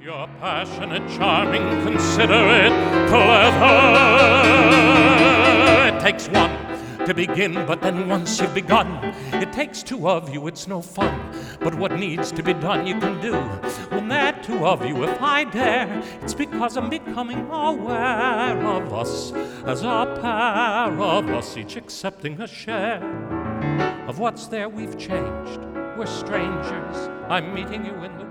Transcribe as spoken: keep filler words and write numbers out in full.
You're passionate, charming, considerate, clever. It takes one to begin, but then once you've begun, it takes two of you, it's no fun. But what needs to be done, you can do. When there are two of you, if I dare, it's because I'm becoming aware of us as a pair of us, each accepting a share of what's there. We've changed, we're strangers. I'm meeting you in the